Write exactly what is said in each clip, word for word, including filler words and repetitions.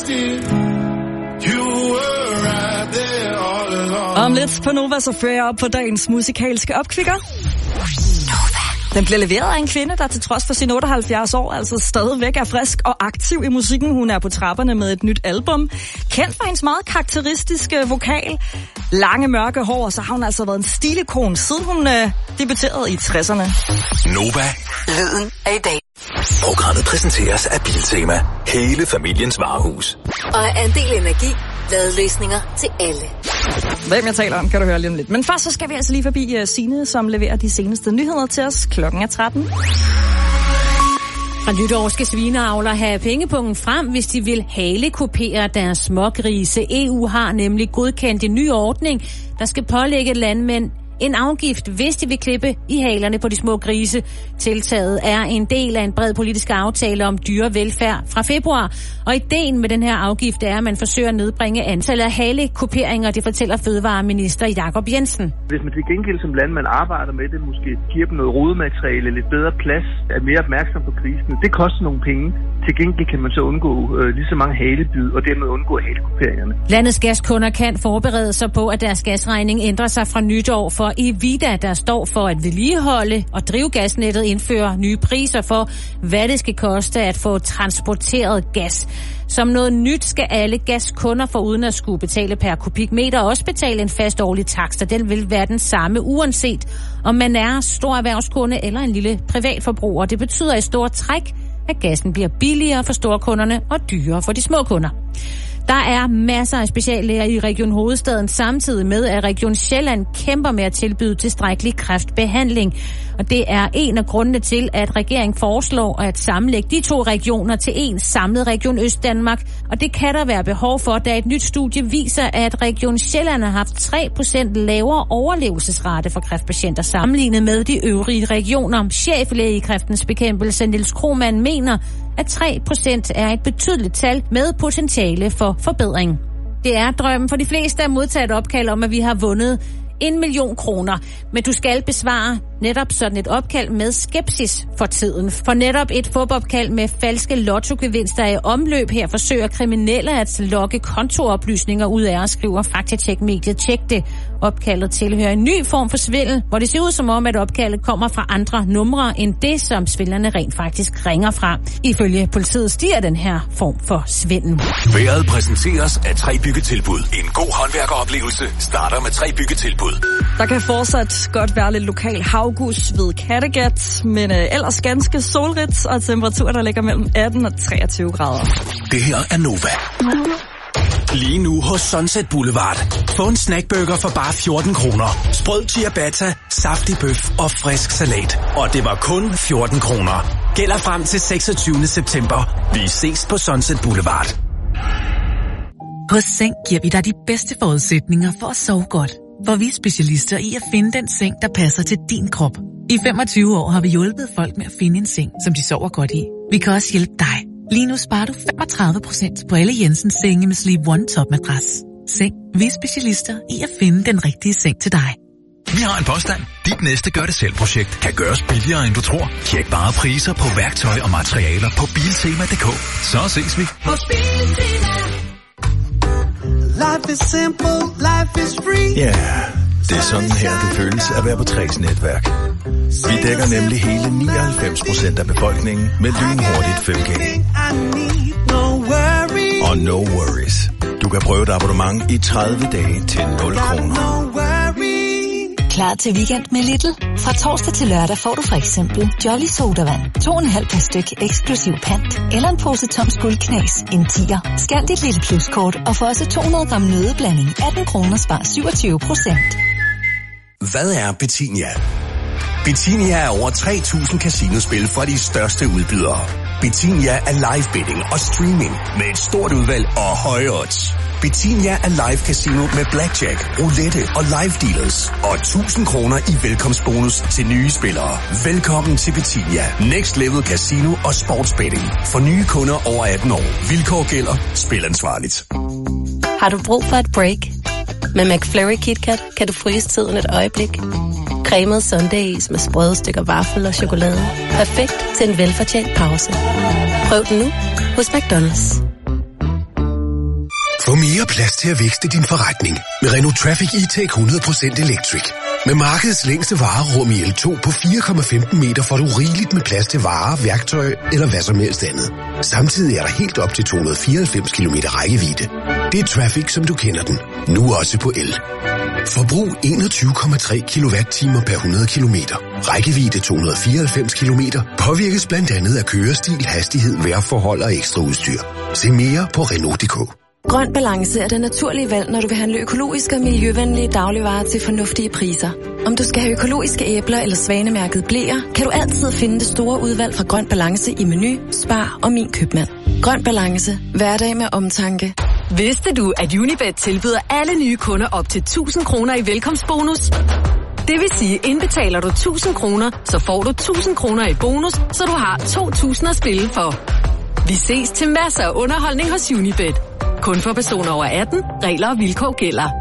did. You were right there all along. Om lidt på Nova, så fører jeg op på dagens musikalske opkvikker. Den bliver leveret af en kvinde, der til trods for sine otteoghalvfjerds år altså stadigvæk er frisk og aktiv i musikken. Hun er på trapperne med et nyt album. Kendt for hendes meget karakteristiske vokal, lange mørke hår, og så har hun altså været en stilikon, siden hun øh, debuterede i tresserne. Nova. Lyden af i dag. Programmet præsenteres af Biltema. Hele familiens varehus. Og Andel Energi. Ladeløsninger til alle. Hvem jeg taler om, kan du høre lige om lidt. Men først så skal vi altså lige forbi uh, Signe, som leverer de seneste nyheder til os. Klokken er tretten. Fra nytår skal svineavlere have pengepungen frem, hvis de vil halekupere deres smågrise. E U har nemlig godkendt en ny ordning, der skal pålægge landmænd en afgift, hvis de vil klippe i halerne på de små grise. Tiltaget er en del af en bred politisk aftale om dyrevelfærd fra februar. Og ideen med den her afgift er, at man forsøger at nedbringe antallet af halekuperinger, det fortæller fødevareminister Jakob Jensen. Hvis man til gengæld som landmand arbejder med det, måske giver dem noget rodemateriale, lidt bedre plads, er mere opmærksom på krisen, det koster nogle penge. Til gengæld kan man så undgå øh, lige så mange halebid, og dermed undgå halekuperingerne. Landets gaskunder kan forberede sig på, at deres gasregning ændrer sig fra nytår, for Evida, der står for at vedligeholde og drive gasnettet, indfører nye priser for, hvad det skal koste at få transporteret gas. Som noget nyt skal alle gaskunder for uden at skulle betale per kubikmeter også betale en fast årlig takst, og den vil være den samme uanset om man er stor erhvervskunde eller en lille privatforbruger. Det betyder i stort træk, at gassen bliver billigere for storkunderne og dyrere for de små kunder. Der er masser af speciallæger i Region Hovedstaden, samtidig med, at Region Sjælland kæmper med at tilbyde tilstrækkelig kræftbehandling. Og det er en af grundene til, at regeringen foreslår at sammenlægge de to regioner til en samlet Region Østdanmark. Og det kan der være behov for, da et nyt studie viser, at Region Sjælland har haft tre procent lavere overlevelsesrate for kræftpatienter sammenlignet med de øvrige regioner. Cheflæge i Kræftens Bekæmpelse Niels Krohmann mener, at tre procent er et betydeligt tal med potentiale for forbedring. Det er drømmen for de fleste at modtage et opkald om, at vi har vundet en million kroner. Men du skal besvare netop sådan et opkald med skepsis for tiden. For netop et fupopkald med falske lottogevinster i omløb her forsøger kriminelle at lokke kontooplysninger ud af og skriver Faktatjek-mediet Tjek det. Opkaldet tilhører en ny form for svindel, hvor det ser ud som om, at opkaldet kommer fra andre numre end det, som svindlerne rent faktisk ringer fra. Ifølge politiet stiger den her form for svindel. Været præsenteres af tre byggetilbud. En god håndværkeroplevelse starter med tre byggetilbud. Der kan fortsat godt være lidt lokal havgus ved Kattegat, men øh, ellers ganske solrigt og temperaturer, der ligger mellem atten og treogtyve grader. Det her er Nova. Lige nu hos Sunset Boulevard. Få en snackburger for bare fjorten kroner. Sprød ciabatta, saftig bøf og frisk salat. Og det var kun fjorten kroner. Gælder frem til seksogtyvende september. Vi ses på Sunset Boulevard. Hos Seng giver vi dig de bedste forudsætninger for at sove godt. For vi er specialister i at finde den seng, der passer til din krop. I femogtyve år har vi hjulpet folk med at finde en seng, som de sover godt i. Vi kan også hjælpe dig. Lige nu sparer du femogtredive procent på alle Jensens senge med Sleep One Top-madras. Seng. Vi er specialister i at finde den rigtige seng til dig. Vi har en påstand. Dit næste gør-det-selv-projekt kan gøres billigere, end du tror. Tjek bare priser på værktøj og materialer på biltema punktum d k. Så ses vi. Hos Biltema. Life is simple, life is free. Ja, yeah, det er sådan her, det føles at være på Tres netværk. Vi dækker nemlig hele nioghalvfems procent af befolkningen med lynhurtigt fem G. Og no worries. Du kan prøve et abonnement i tredive dage til nul kroner. Klar til weekend med Lidl? Fra torsdag til lørdag får du for eksempel Jolly Sodavand, to komma fem per styk eksklusiv pant, eller en pose Toms Guldknas, en tier. Scan dit Lidl Plus-kort og få også to hundrede gram nødeblanding, atten kroner, spar syvogtyve procent. Hvad er Betinia? Betinia er over tre tusind casinospil fra de største udbydere. Betinia er live betting og streaming med et stort udvalg og høje odds. Betinia er live casino med blackjack, roulette og live dealers. Og tusind kroner i velkomstbonus til nye spillere. Velkommen til Betinia. Next Level Casino og Sportsbetting. For nye kunder over atten år. Vilkår gælder. Spil ansvarligt. Har du brug for et break? Med McFlurry KitKat kan du fryse tiden et øjeblik. Cremet sundaes med sprøde stykker vaffel og chokolade. Perfekt til en velfortjent pause. Prøv den nu hos McDonald's. Få mere plads til at vækste din forretning med Renault Traffic E-Tech hundrede procent Electric. Med markedets længste varerum i L to på fire komma femten meter får du rigeligt med plads til varer, værktøj eller hvad som helst andet. Samtidig er der helt op til to hundrede og fireoghalvfems kilometer rækkevidde. Det er Traffic, som du kender den. Nu også på el. Forbrug enogtyve komma tre kilowatt-timer per hundrede kilometer. Rækkevidde to hundrede og fireoghalvfems kilometer påvirkes blandt andet af kørestil, hastighed, vejrforhold og ekstra udstyr. Se mere på Renault punktum d k. Grøn Balance er det naturlige valg, når du vil handle økologiske og miljøvenlige dagligvarer til fornuftige priser. Om du skal have økologiske æbler eller svanemærket bleer, kan du altid finde det store udvalg fra Grøn Balance i Meny, Spar og Min Købmand. Grøn Balance. Hverdag med omtanke. Vidste du, at Unibet tilbyder alle nye kunder op til tusind kroner i velkomstbonus? Det vil sige, indbetaler du tusind kroner, så får du tusind kroner i bonus, så du har to tusind at spille for. Vi ses til masser af underholdning hos Unibet. Kun for personer over atten. Regler og vilkår gælder.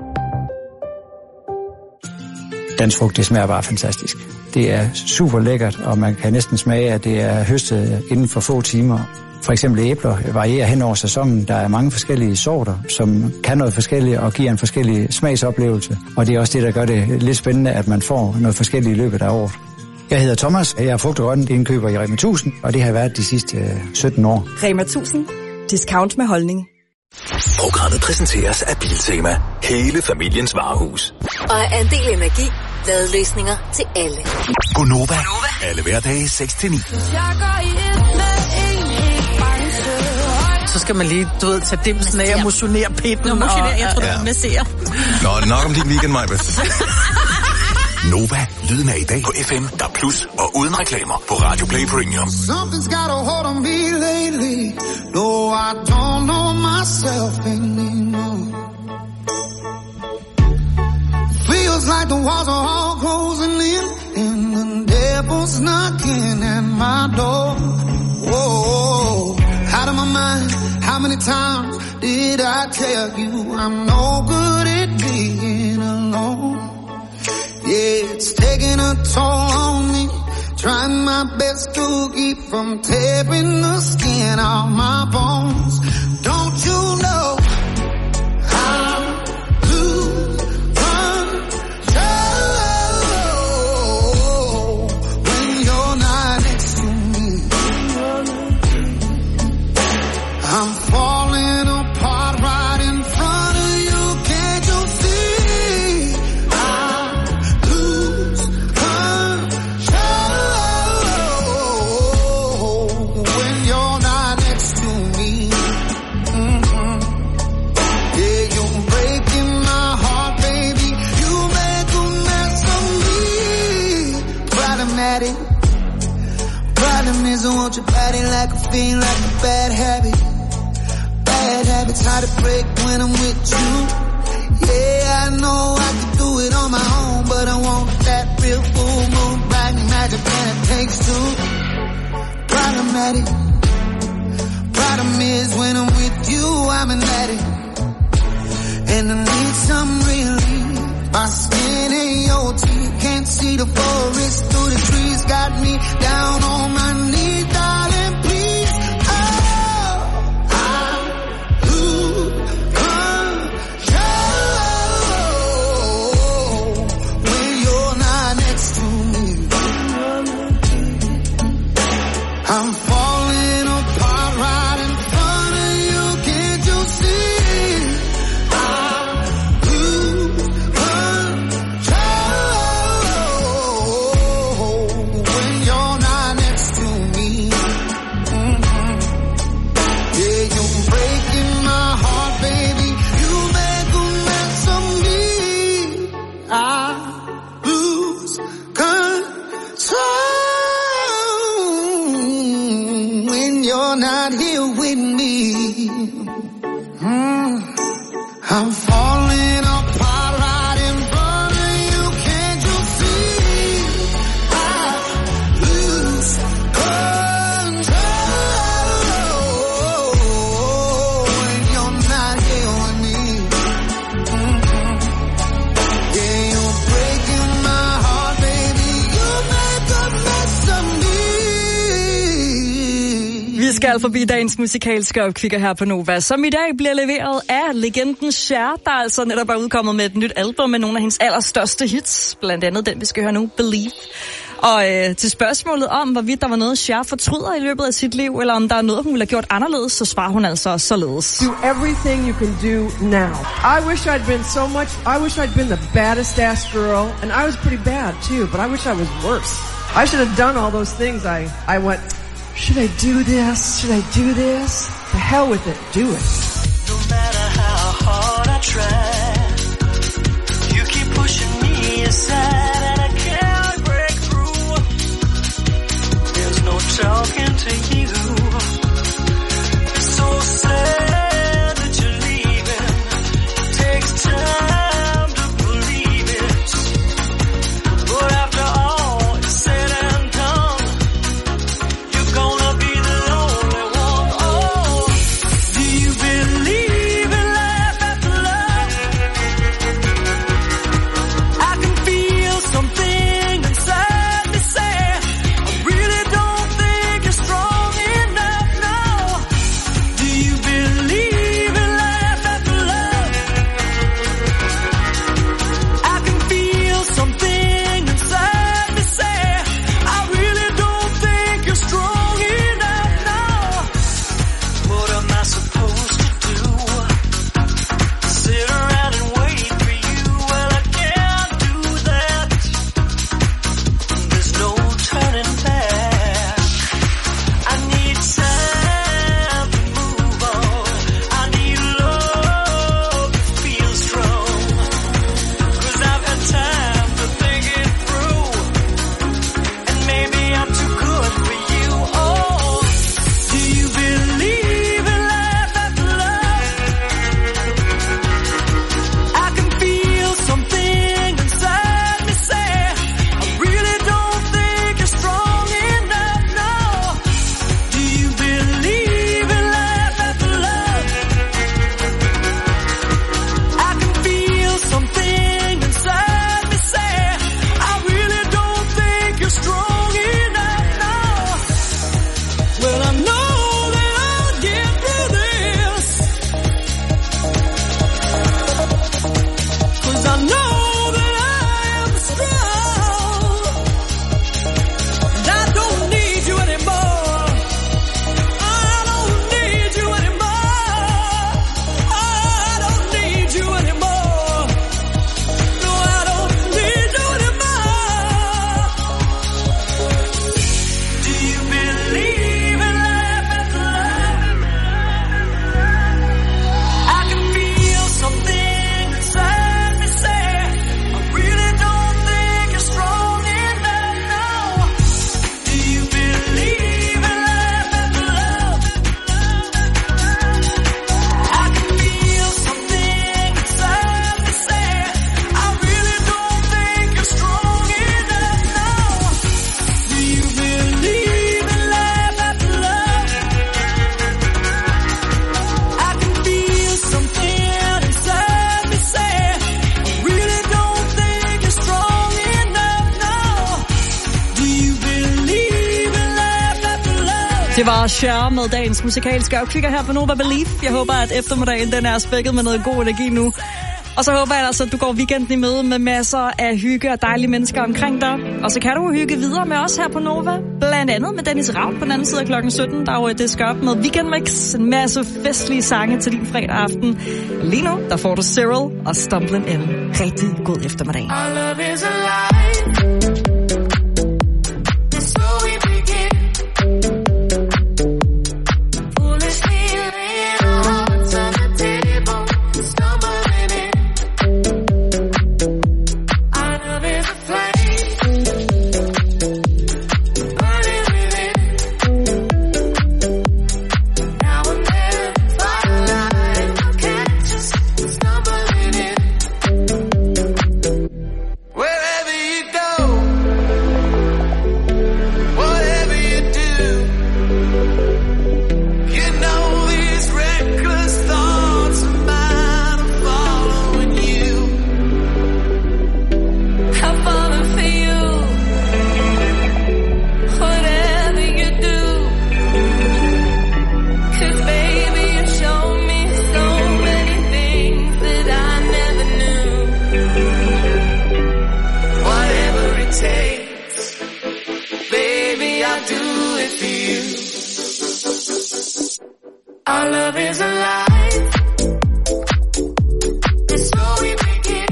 Dansk frugt, det smager bare fantastisk. Det er super lækkert, og man kan næsten smage, at det er høstet inden for få timer. For eksempel æbler varierer hen over sæsonen. Der er mange forskellige sorter, som kan noget forskelligt og giver en forskellig smagsoplevelse. Og det er også det, der gør det lidt spændende, at man får noget forskelligt i løbet af året. Jeg hedder Thomas, jeg er frugt- og grøntindkøber i Rema tusind, og det har jeg været de sidste sytten år. Rema tusind. Discount med holdning. Programmet præsenteres af Biltema. Hele familiens varehus. Og er andel energi. Ladeløsninger til alle. Gonova. Alle hverdage seks til ni. Så skal man lige, du ved, tage dimsen af og motionere pinden. Nå, motionere, jeg tror, du masserer. Nå, nok om din weekend, Majbe. Nova, lyden af i dag på F M, der plus og uden reklamer på Radio Play Premium. Something's got a hold on me lately. No, I don't know myself anymore. Feels like the walls are all closing in, and the devil's knocking at my door. Whoa, out of my mind. How many times did I tell you I'm no good at being alone? Yeah, it's taking a toll on me. Trying my best to keep from tearing the skin off my bones. Don't you know how to run control when you're not next to me? I'm falling apart right in front of you. Can't you see? Problem is I want your body like a fiend, like a bad habit. Bad habits hard to break when I'm with you. Yeah, I know I can do it on my own, but I want that real full moon, bright magic, and it takes two. Problematic. Problem is when I'm with you, I'm an addict, and I need some relief. My skin ain't your teeth, can't see the forest through the trees. Got me down on my knees, darling, please. Oh, I lose control when you're not next to me. I'm falling apart right in front of you, can't you see? I'm falling apart right in front of you, can't you see? I lose control when you're not here with me. Mm-hmm. Yeah, you're breaking my heart, baby. You make a mess of me. Vi skal forbi dagens musikalske opkvikker her på Nova, som i dag bliver leveret af legenden Cher, der altså netop er udkommet med et nyt album med nogle af hendes allerstørste hits, blandt andet den, vi skal høre nu, Believe. Og øh, til spørgsmålet om, hvorvidt der var noget, Cher fortryder i løbet af sit liv, eller om der er noget, hun ville have gjort anderledes, så svarer hun altså således. Do everything you can do now. I wish I'd been so much, I wish I'd been the baddest ass girl, and I was pretty bad too, but I wish I was worse. I should have done all those things. I, I went, should I do this? Should I do this? The hell with it, do it. No matter how hard I try, you keep pushing me aside and I can't break through. There's no talking to you. It's so sad that you're leaving. It takes time to believe it. But after all is said and done, you're gonna be the lonely one. Oh, do you believe in life after love? I can feel something inside me say, I really don't think you're strong enough now. Do you believe in life after love? I can feel something inside me say, I really don't think you're strong enough now. What am I supposed to do? Sit around and wait for you? Well, I can't do that. There's no turning back. I need time to move on. I need love to feel strong. 'Cause I've had time to think it through. And maybe I'm too good for you. Oh, do you believe in life after love? I can feel something inside me say, I really don't think you're strong enough now. Do you believe in life after love? I can feel something inside me say, I really don't think you're strong enough now. Well, I know that I'll get through this, 'cause I know that I am strong. And I don't need you anymore. I don't need you anymore. I don't need you anymore. No, I don't need you anymore. Do you believe in life after love? I can feel something inside me say, I really don't think you're strong enough now. Do you believe in life after love? I can feel something inside me say, I really don't think you're strong enough now. Do you believe in life after love? I can feel something inside me say, I really don't think you're strong enough now. Do you believe in life after love? Det var Cher med dagens musikalske opkvikker her på Nova Believe. Jeg håber, at eftermiddagen den er spækket med noget god energi nu. Og så håber jeg altså, at du går weekenden i møde med masser af hygge og dejlige mennesker omkring dig. Og så kan du hygge videre med os her på Nova. Blandt andet med Dennis Ravn på den anden side af klokken sytten. Der er jo det skal op med Weekend Mix. En masse festlige sange til din fredag aften. Lige nu, der får du Cyril og Stumbling In. Rigtig god eftermiddag. Our love is alive. And so we begin. Foolishly laying our hearts on the table, stumbling in. Our love is a flame, burning within. Now and then, firelight will catch us, stumbling in. Wherever you takes. Baby, I'll do it for you. Our love is alive. And so we begin.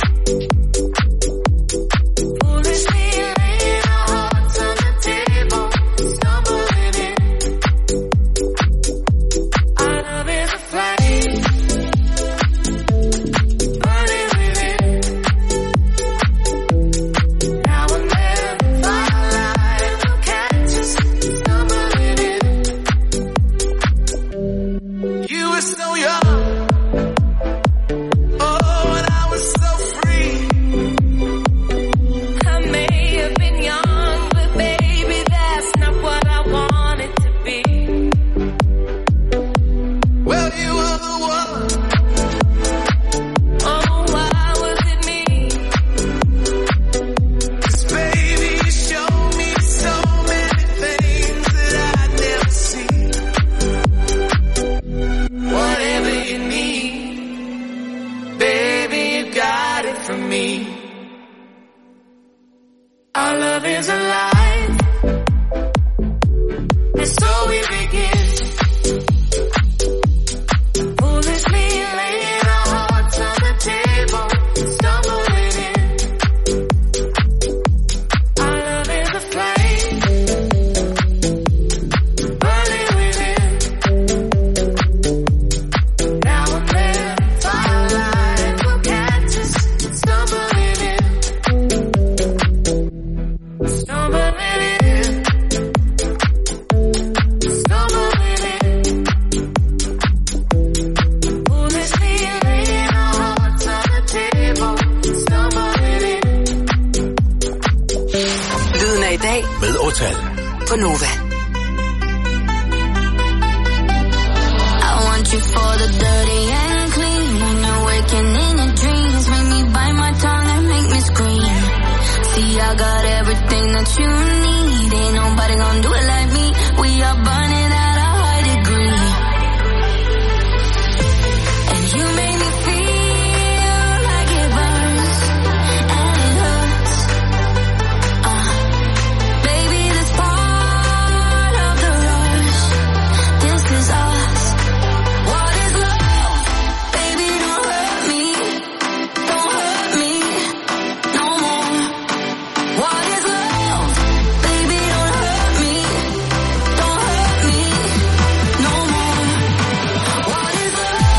Foolishly laying our hearts on the table, stumbling in. Our love is a flame, burning within. Now and then, firelight will catch us stumbling in. You were so young, oh, and I was so free. I may have been young, but baby, that's not what I wanted to be. Well, you were the one. Oh, why was it me? 'Cause baby, you showed me so many things that I'd never seen. Whatever you need, baby, you got it from me. Our love is alive, and so we begin. Foolishly laying our hearts on the table, stumbling in. Our love is a flame, burning within. Now and then, firelight will catch us stumbling in. Stumbling in. Stumbling in. Foolishly laying our hearts on the table, stumbling in. Lyden af i dag Med Otal. på Nova. I want you for the dirty and clean. When you're waking in your dreams, make me bite my tongue and make me scream. See, I got everything that you need. Ain't nobody gonna do it like me. We are burning at a high degree. And you make me feel like it burns and it hurts. Uh, baby, this part of the rush. This is us. What is love? Baby, don't hurt me. Don't hurt me no more. What is love? Baby, don't hurt me. Don't hurt me no more. What is love?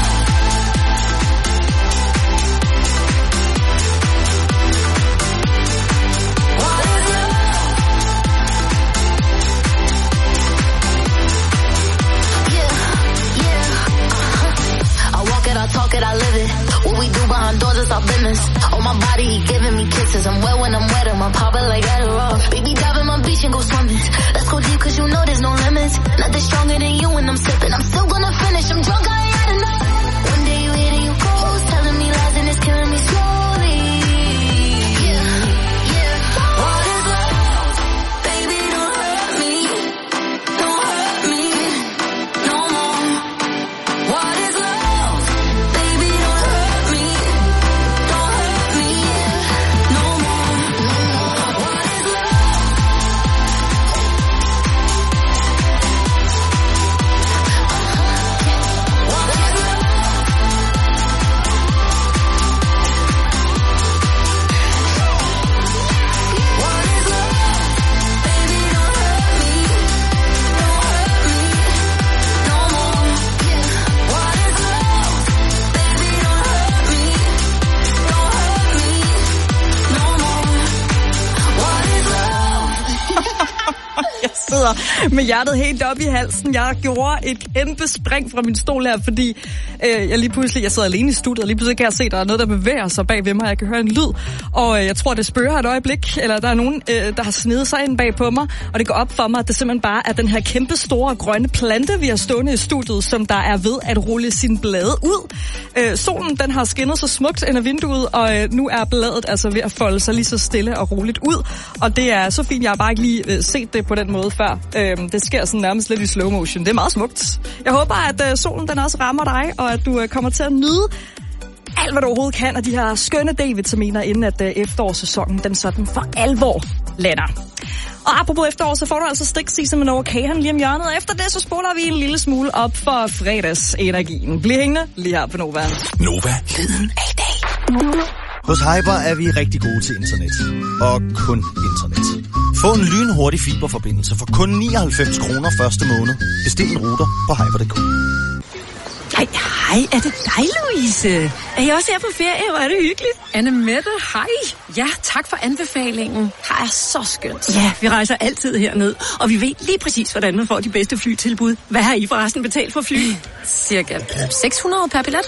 What is love? Yeah, yeah. uh-huh. I walk it, I talk it, I live it. What we do behind doors is our business. On my body, he giving me kisses. I'm wet when I'm wet, I'm popping like Adderall. Baby, dive in my beach and go swimming. Let's go deep, cause you know there's no limits. Nothing stronger than you when I'm sipping. I'm still gonna finish, I'm drunk, I ain't had enough. One day you hit and you close, telling me lies and it's killing me slowly. Yeah, yeah. What is love? Baby, don't hurt me. Don't hurt me no more. What is love? Baby, don't hurt me. Don't hurt me no more. What is love? What is love? What is love? Baby, don't hurt me. Don't hurt me no more. What is love? Baby, don't hurt me. Don't hurt me no more. What is love? Jeg sidder med hjertet helt op i halsen. Jeg gjorde et kæmpe spring fra min stol her, fordi øh, jeg lige pludselig, jeg sidder alene i studiet, og lige pludselig kan jeg se, at der er noget, der bevæger sig bag ved mig. Jeg kan høre en lyd, og øh, jeg tror, det spørger et øjeblik, eller der er nogen, øh, der har snedet sig ind bag på mig, og det går op for mig, at det simpelthen bare er den her kæmpe store grønne plante, vi har stående i studiet, som der er ved at rulle sine blade ud. Øh, solen, den har skinnet så smukt ind ad vinduet, og øh, nu er bladet altså ved at folde sig lige så stille og roligt ud, og det er så fint, jeg har bare ikke lige øh, set det på den måde før. Øh, det sker sådan nærmest lidt i slow motion. Det er meget smukt. Jeg håber, at øh, solen den også rammer dig, og at du øh, kommer til at nyde alt, hvad du overhovedet kan af de her skønne D-vitaminer, inden at efterårssæsonen den sådan for alvor lander. Og apropos efterår, så får du altså stik-season med Nova Kahan lige om hjørnet. Og efter det, så spoler vi en lille smule op for fredagsenergien. Bliv hængende lige her på Nova. Nova, lyden af i dag. Hos Hyper er vi rigtig gode til internet. Og kun internet. Få en lynhurtig fiberforbindelse for kun nioghalvfems kroner første måned. Bestil en router på hyper punktum d k. Ej, hej, er det dig, Louise? Er I også her på ferie? Hvor er det hyggeligt. Anne Mette, hej. Ja, tak for anbefalingen. Her er så skønt. Ja, vi rejser altid herned, og vi ved lige præcis, hvordan man får de bedste flytilbud. Hvad har I forresten betalt for fly? Cirka seks hundrede per billet.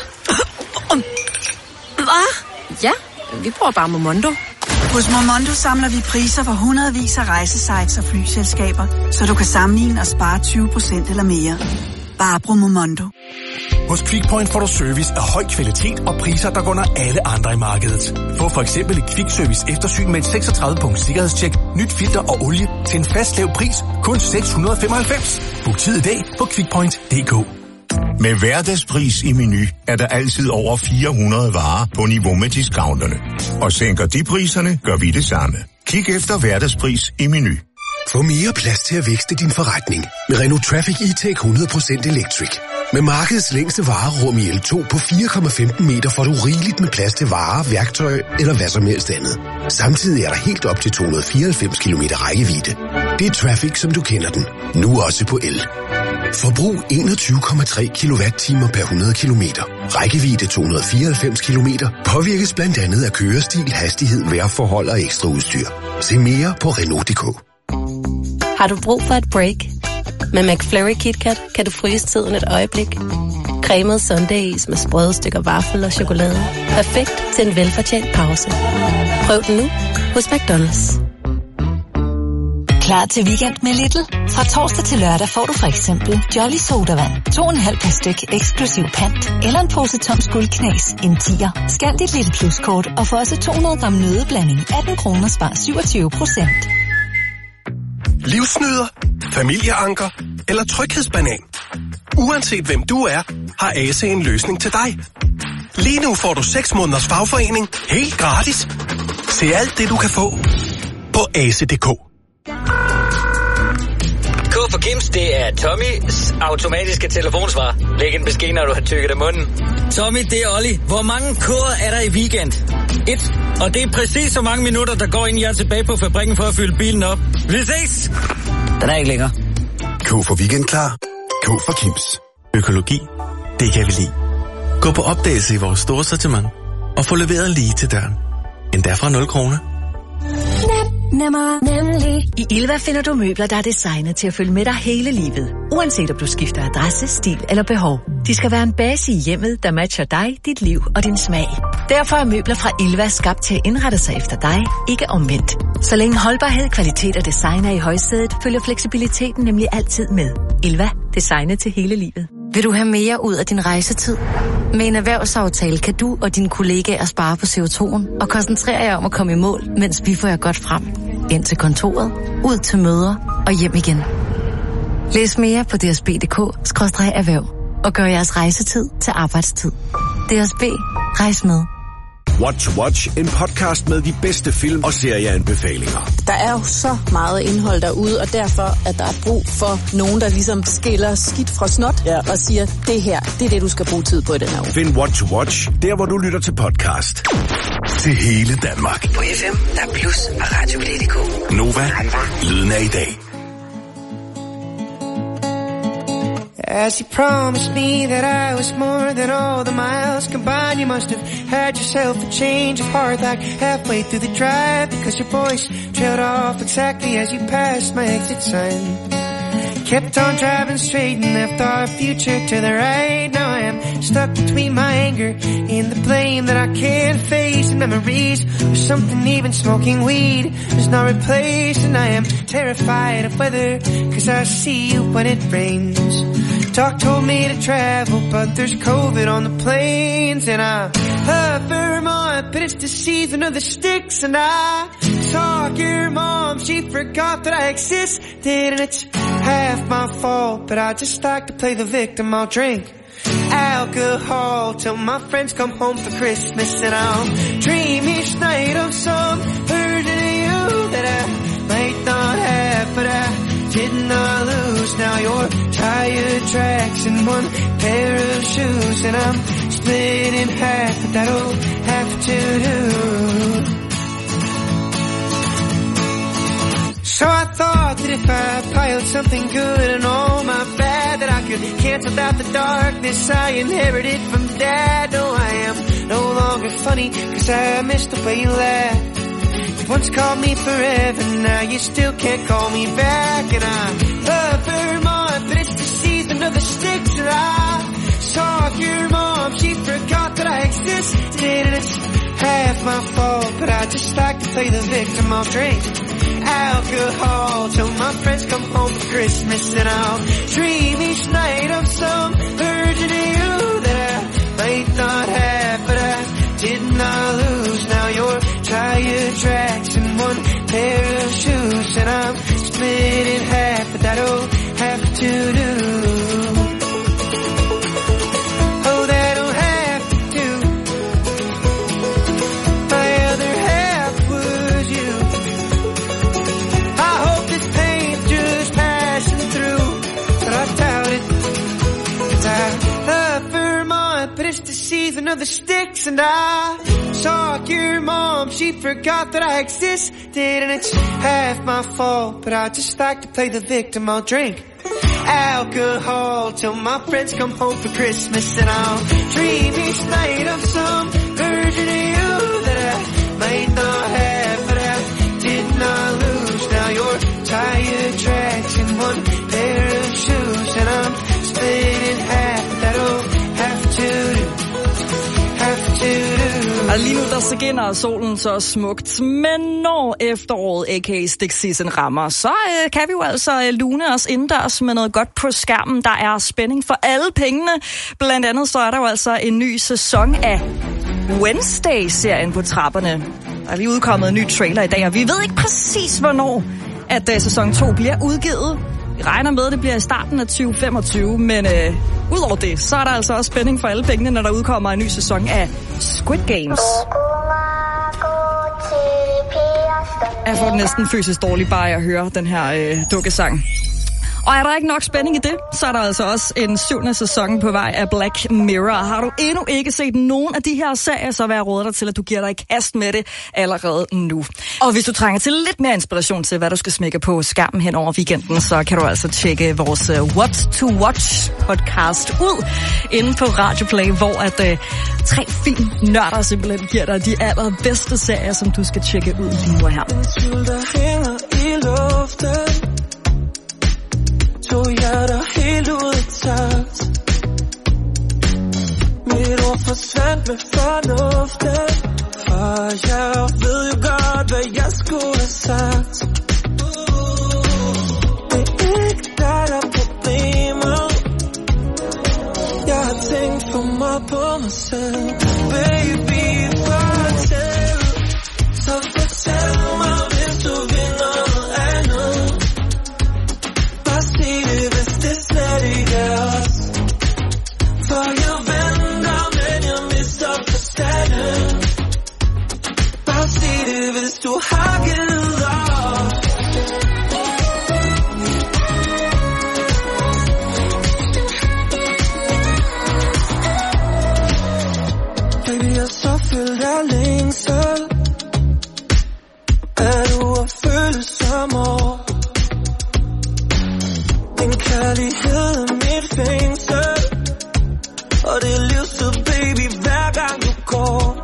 Hvad? Ja, vi bruger bare Momondo. Hos Momondo samler vi priser for hundredvis af rejsesites og flyselskaber, så du kan sammenligne og spare tyve procent eller mere. Bare brug Momondo. Hos Quickpoint får du service af høj kvalitet og priser, der går under alle andre i markedet. Få for eksempel et Quick-service eftersyn med et seksogtredive punkt sikkerhedstjek, nyt filter og olie til en fast lav pris, kun seks hundrede og femoghalvfems. Book tid i dag på quickpoint punktum d k. Med hverdagspris i Meny er der altid over fire hundrede varer på niveau med discounterne. Og sænker de priserne, gør vi det samme. Kig efter hverdagspris i Meny. Få mere plads til at vækste din forretning med Renault Traffic E-Tech hundrede procent Electric. Med markedets længste varerum i L to på fire komma femten meter får du rigeligt med plads til varer, værktøj eller hvad som helst andet. Samtidig er der helt op til to hundrede og fireoghalvfems kilometer rækkevidde. Det er Traffic, som du kender den. Nu også på el. Forbrug enogtyve komma tre kilowatt-timer per hundrede kilometer. Rækkevidde to hundrede og fireoghalvfems kilometer påvirkes blandt andet af kørestil, hastighed, vejrforhold og ekstra udstyr. Se mere på Renault punktum d k. Har du brug for et break? Med McFlurry KitKat kan du fryse tiden et øjeblik. Cremet sundaes med sprøde stykker vaffel og chokolade. Perfekt til en velfortjent pause. Prøv den nu hos McDonald's. Klar til weekend med Lidl? Fra torsdag til lørdag får du for eksempel Jolly Sodavand. to komma fem per styk eksklusiv pant. Eller en pose tom skuldknæs. En tier. Scan dit Lidl Plus-kort og få også to hundrede gram nødeblanding. atten kroner spar syvogtyve procent. Livsnyder, familieanker eller tryghedsbanan. Uanset hvem du er, har A C en løsning til dig. Lige nu får du seks måneders fagforening helt gratis. Se alt det, du kan få på A C punktum d k. K for Kims, det er Tommys automatiske telefonsvar. Læg en besked, når du har tykket af munden. Tommy, det er Olli. Hvor mange koder er der i weekend? Et. Og det er præcis så mange minutter, der går, inden jeg er tilbage på fabrikken for at fylde bilen op. Vi ses! Den er ikke længere. K for weekend klar. K for Kims. Økologi, det kan vi lide. Gå på opdagelse i vores store sortiment og få leveret lige til døren. Endda fra nul kroner. Nemmer, nemlig. I Ilva finder du møbler, der er designet til at følge med dig hele livet. Uanset om du skifter adresse, stil eller behov. De skal være en base i hjemmet, der matcher dig, dit liv og din smag. Derfor er møbler fra Ilva skabt til at indrette sig efter dig, ikke omvendt. Så længe holdbarhed, kvalitet og design er i højsædet, følger fleksibiliteten nemlig altid med. Ilva, designet til hele livet. Vil du have mere ud af din rejsetid? Med en erhvervsaftale kan du og dine kollegaer spare på C O to'en og koncentrere jer om at komme i mål, mens vi får jer godt frem. Ind til kontoret, ud til møder og hjem igen. Læs mere på d s b punktum d k skråstreg erhverv og gør jeres rejsetid til arbejdstid. D S B. Rejs med. What to Watch, en podcast med de bedste film og serieanbefalinger. Der er jo så meget indhold derude, og derfor at der er brug for nogen, der ligesom skiller skidt fra snot, ja, og siger, det her, det er det, du skal bruge tid på i den her uge. Find What to Watch, der hvor du lytter til podcast. Til hele Danmark. På F M, der er Plus og Radio punktum d k. Nova, lyden af i dag. As you promised me that I was more than all the miles combined, you must have had yourself a change of heart like halfway through the drive, because your voice trailed off exactly as you passed my exit sign. Kept on driving straight and left our future to the right. Now I am stuck between my anger and the blame that I can't face, and memories of something even smoking weed is not replaced. And I am terrified of weather, cause I see you when it rains. Doc told me to travel, but there's COVID on the planes. And I love Vermont, but it's the season of the sticks. And I saw your mom, she forgot that I existed. And it's half my fault, but I just like to play the victim. I'll drink alcohol till my friends come home for Christmas, and I'll dream each night of some version of you that I might not have, but I did not lose. Now your tire tracks in one pair of shoes, and I'm split in half, but that'll have to do. So I thought that if I piled something good and all my bad, that I could cancel out the darkness I inherited from Dad. No, I am no longer funny, cause I missed the way you laughed. You once called me forever, now you still can't call me back. And I love Vermont, but it's the season of the sticks. And I saw your mom, she forgot that I existed. And it's half my fault, but I just like to play the victim. I'll drink alcohol till my friends come home for Christmas, and I'll dream each night of some version of you that I might not have, but I did not lose. Now your tire tracks in one pair of shoes, and I'm split in half, but that'll have to do. Oh, that'll have to do. My other half was you. I hope this pain's just passing through, but I doubt it, cause I love Vermont, but it's the season of the sticks. And I saw your mom, she forgot that I existed, and it's half my fault, but I just like to play the victim. I'll drink alcohol till my friends come home for Christmas, and I'll dream each night of some version of you that I might not have, but I did not lose. Now your tire tracks in one pair of shoes, and I'm split in half, but that'll have to do, have to do. Og lige nu der skinner solen så smukt, men når efteråret, aka stick season, rammer, så øh, kan vi jo altså øh, lune os indendørs med noget godt på skærmen. Der er spænding for alle pengene. Blandt andet så er der jo altså en ny sæson af Wednesday-serien på trapperne. Der er lige udkommet en ny trailer i dag, og vi ved ikke præcis, hvornår at uh, sæson to bliver udgivet. Vi regner med, at det bliver i starten af tyve femogtyve, men øh, udover det, så er der altså også spænding for alle pengene, når der udkommer en ny sæson af Squid Games. Jeg får næsten fysisk dårlig bare at høre den her øh, dukkesang. Og er der ikke nok spænding i det, så er der altså også en syvende sæson på vej af Black Mirror. Har du endnu ikke set nogen af de her serier, så vil jeg råde dig til, at du giver dig i kast med det allerede nu. Og hvis du trænger til lidt mere inspiration til, hvad du skal smække på skærmen hen over weekenden, så kan du altså tjekke vores What to Watch podcast ud inde på Radio Play, hvor at uh, tre filmnørder simpelthen giver dig de allerbedste serier, som du skal tjekke ud lige nu her. To hjerter helt ud i takt. Mit ord forsvandt med fornuften, og jeg ved jo godt, hvad jeg skulle have sagt. Det er ikke dig, der er problemet. Jeg har tænkt for meget på mig selv. Baby, fortæl, så fortæl mig, hvis du vil noget andet. Sig det, hvis det slet ikke er os. For jeg venter, men jeg mister forstanden. Bare sig det, hvis du har givet op. Baby, jeg er så fyldt af længsel. Er du at føle som år? Din kærlighed er mit fængsel, og det er livstid, baby, hver gang du går.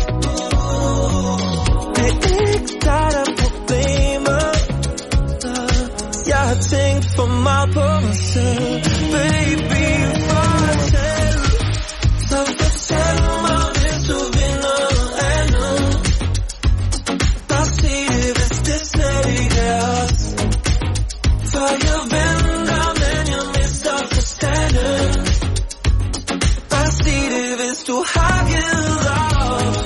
Det er ikke dig, der er problemet. Jeg har tænkt for meget på mig selv. Baby, fortæl, så fortæl mig, hvis du vil noget andet. Bare sig det, hvis det slet ikke er os. For jeg venter, men jeg mister forstanden. Bare sig det, hvis du har givet op.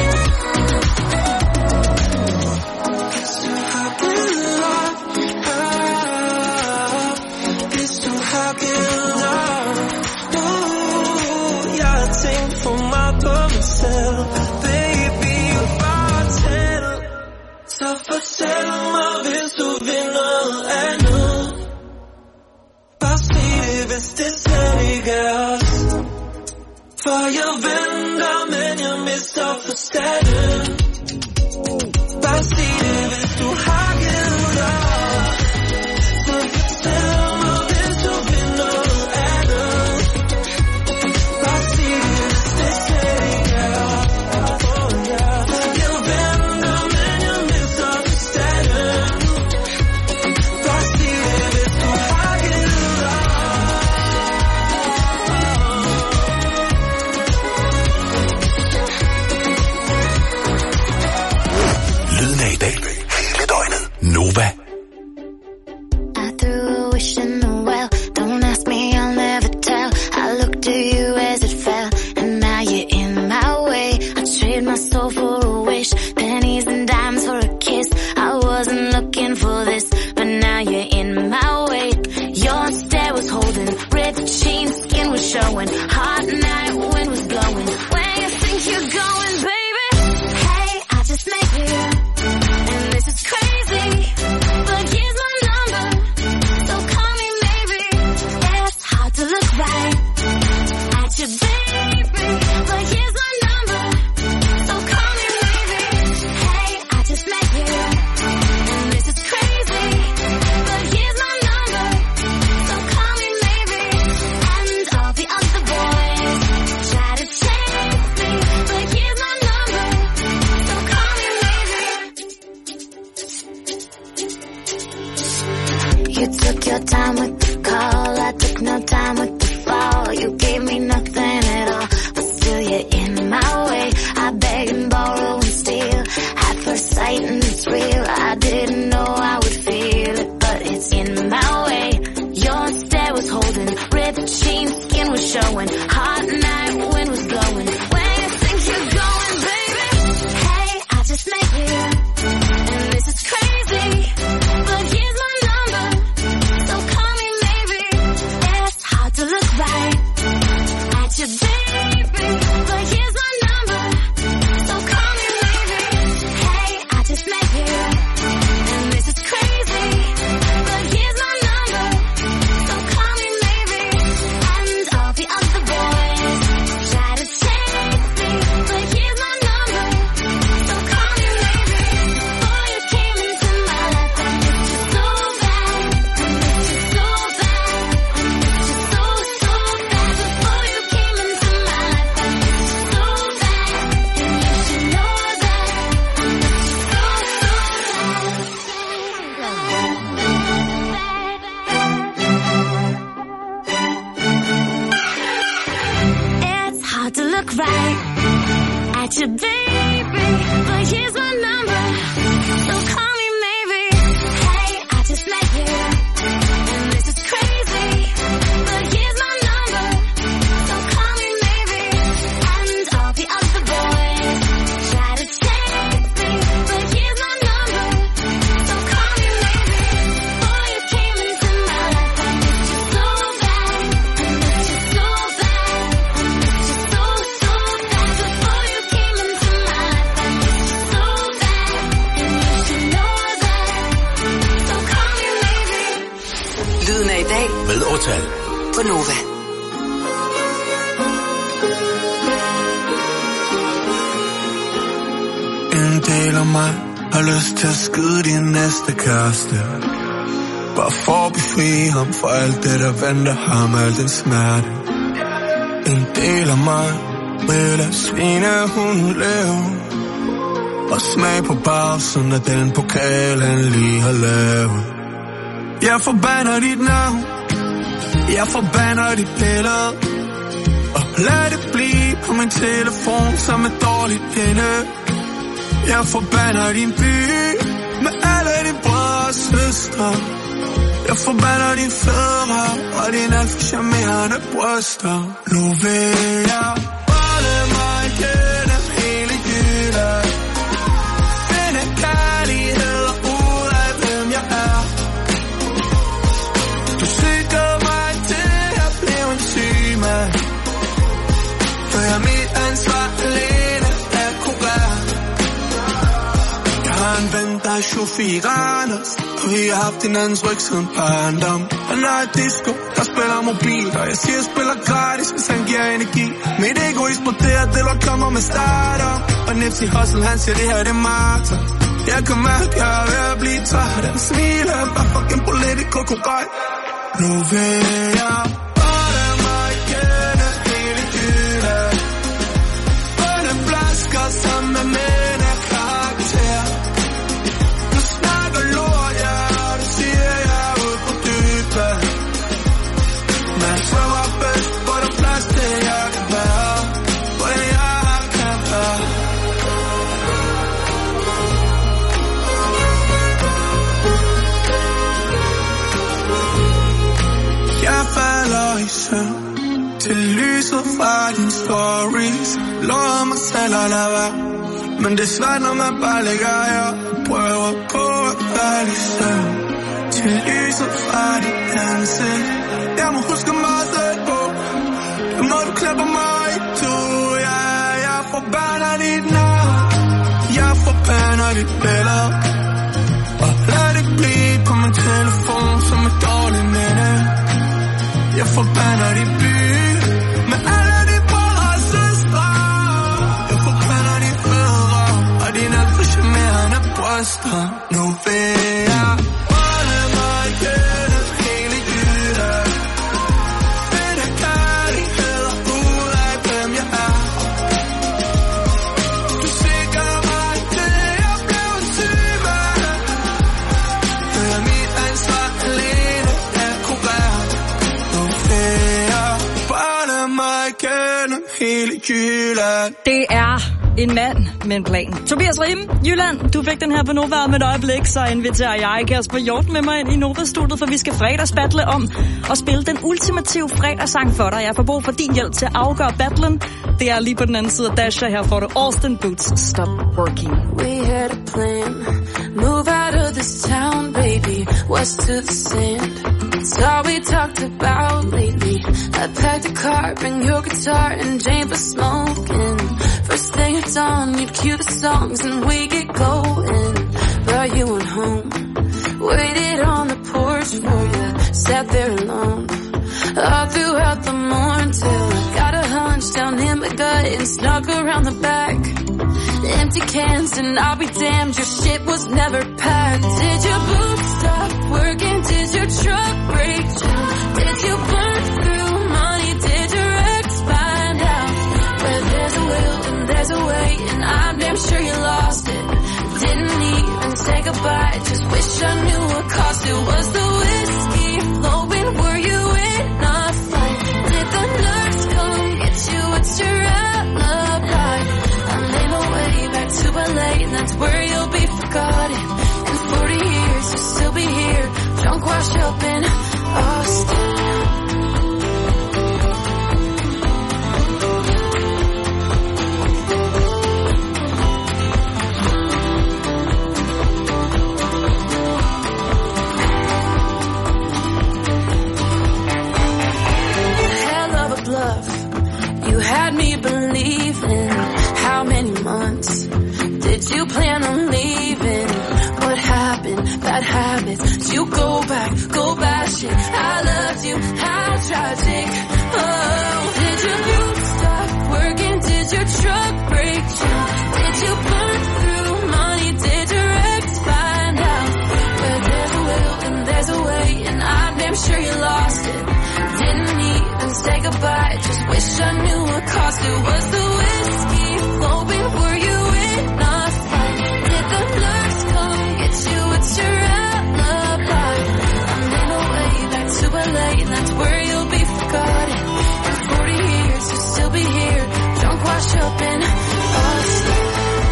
Hvis du har givet op, selv. Baby, fortæl. Så fortæl mig, hvis du vil noget andet. Bare sig det, hvis det slet ikke er os. For jeg venter, men jeg mister forstanden. Bare sig det, hvis du har givet op. Så fortæl mig, hvis du vil noget andet. Bare sig det, hvis det slet ikke er os. Oh, yeah. Jeg venter, men jeg mister forstanden. Bare sig det, hvis du har givet op. Lyden af i dag. Hele døgnet. Nova. I threw a wish in the well. Don't ask me, I'll never tell. I looked at you as it fell, and now you're in my way. I trade my soul for a wish, pennies and dimes for a kiss. I wasn't looking for this, but now you're in my way. Your stare was holding, ripped jeans, skin was showing. Hot night, wind was blowing. Where you think you're going, baby? Hey, I just met you, and this is crazy. But here's my number, so call me maybe. It's hard to look right at you, baby. But here's my number, so call me maybe. Hey, I just met you, and this is crazy. But here's my number, so call me maybe. And all the other boys try to chase me. But here's my number, so call me maybe. You took your time with the call, I took no time with the fall. You gave me nothing at all, but still you're in my way. I beg and borrow and steal, at first sight and it's real. I didn't know I would feel it, but it's in my way. Your stare was holding, ripped jeans, skin was showing. Hot night, wind was blowing. Where you think you're going, baby? Hey, I just met you, and this is crazy. But here's my number, so call me maybe. It's hard to look right at you, baby. But here's my number, so call me maybe. Hey, I just met you, and this is crazy. But here's my number, so call me maybe. And all the other boys try to chase me. But here's my number, so call me maybe. Before you came into my life, I missed you so bad. I missed you so bad. I missed you so, so bad. Before you came into my life, I missed you so bad. And you should know that. I missed you so, so bad. It's hard to look right at you, baby. But here's my number, so call me maybe. Hey, I just met you, and this is crazy. But here's my number, so call me maybe. And all the other boys try to chase me. But here's my number, so call me maybe. Before you came into my life, I missed you so bad. I missed you so bad. I missed you so, so bad. Before you came into my life, I missed you so bad. And you should know that. So call me maybe. Lyden af i dag Med Årtal. på Nova. En del af mig har lyst til at skyde din næste kæreste. Bare for at befri ham for alt det, der venter ham, al den smerte. En del af mig vil lade svinehunden leve og smag på bagsiden af den pokal, han lige har lavet. Jeg forbander dit navn, jeg forbander dit billede, og lad det blive på min telefon som et dårligt minde. Jeg forbander din by med alle dine brødre og søstre. Jeg forbander dine fædre og dine alt for charmerende bryster. Nu vil jeg holde mig gennem hele Jylland, finde kærlighed ud af hvem jeg er. Du sikrer mig til at blive en syg mand, for jeg er mit ansvar alene. der er Shufi Randers, og vi har haft hinandens ryg siden barndom. Han er et disco, der spiller mobil, og jeg siger, jeg spiller gratis, hvis han giver energi. Mit ego eksploderer, det lort kommer med starter. Og Nipsey Hussle, han siger, det her det er Marta. Jeg kan mærke, jeg er ved at blive træt. Han smiler, bare fucking political korrekt. Nu vil jeg bare mig kende hele Jylland. Grønne flasker sammen med mænd af karakter. Du snakker lort, ja, du siger, jeg er ude på dybet. Men jeg svømmer bedst, hvor der er plads til, jeg kan være. Hvor jeg kan være. Jeg falder i søvn til lyset fra dine stories. Lover mig selv at lade være, men det er svært, når man bare ligger her. Prøver på at falde i søvn til lyset fra dit ansigt. Jeg må huske mig selv på, når du klapper mig i to. Ja, jeg forbander dit navn, jeg forbander dit billede. Og lad det blive på min telefon som et dårligt minde. Jeg forbander de by med alle de brødre og søstre. Jeg forbander de fædre og dine alt for charmerende bryster. Nu vil jeg holde mig kende hele Jylland. Find en kærlighed og ud af hvem jeg er. Du sikrer mig til jeg blev en syg mand. Det er mit ansvar alene at kurere. Det er en mand med en plan. Tobias Riem, Jylland, du fik den her på Nova om et øjeblik, så inviterer jeg Kasper Hjort med mig ind i Nova-studiet, for vi skal fredagsbattle om at spille den ultimative fredagssang for dig. Jeg får brug for din hjælp til at afgøre battlen. Det er lige på den anden side af Dasher. Her får du Austin Boots, Stop Working. We had a plan, move out of this town, baby, west to the sand. It's all we talked about lately. I packed a car, bring your guitar and Jane for smoking. First thing at dawn, you'd cue the songs and we get going. Brought you on home, waited on the porch for you, sat there alone. All throughout the morning till I got a hunch down in my gut and snuck around the back. Empty cans and I'll be damned, your shit was never packed. Did your boots stop working? Did your truck break down? Did you burn through money? Did your ex find out? Where there's a will and there's a way, and I'm damn sure you lost it. Didn't even say goodbye, just wish I knew what cost it. Was the whiskey flowing? Were you in a fight? Did the nurse come get you? What's your alibi? I made my way back to L A, and that's where you'll be forgotten. In forty years, you'll still be here, drunk, washed up in Austin. You had me believing. How many months did you plan on leaving? What happened? Bad habits. Did you go back? Go bash it. I loved you. How tragic. Oh, did your boots stop working? Did your truck break down? Did you burn through money? Did your ex find out? Where there's a will and there's a way, and I'm damn sure you lost it. Didn't even say goodbye, just wish I knew what cost it. Was the whiskey flowing? Were you in a fight? Did the nurse come get you? What's your alibi? I made my way back to L A, and that's where you'll be forgotten. In forty years, you'll still be here, drunk, washed up in Austin.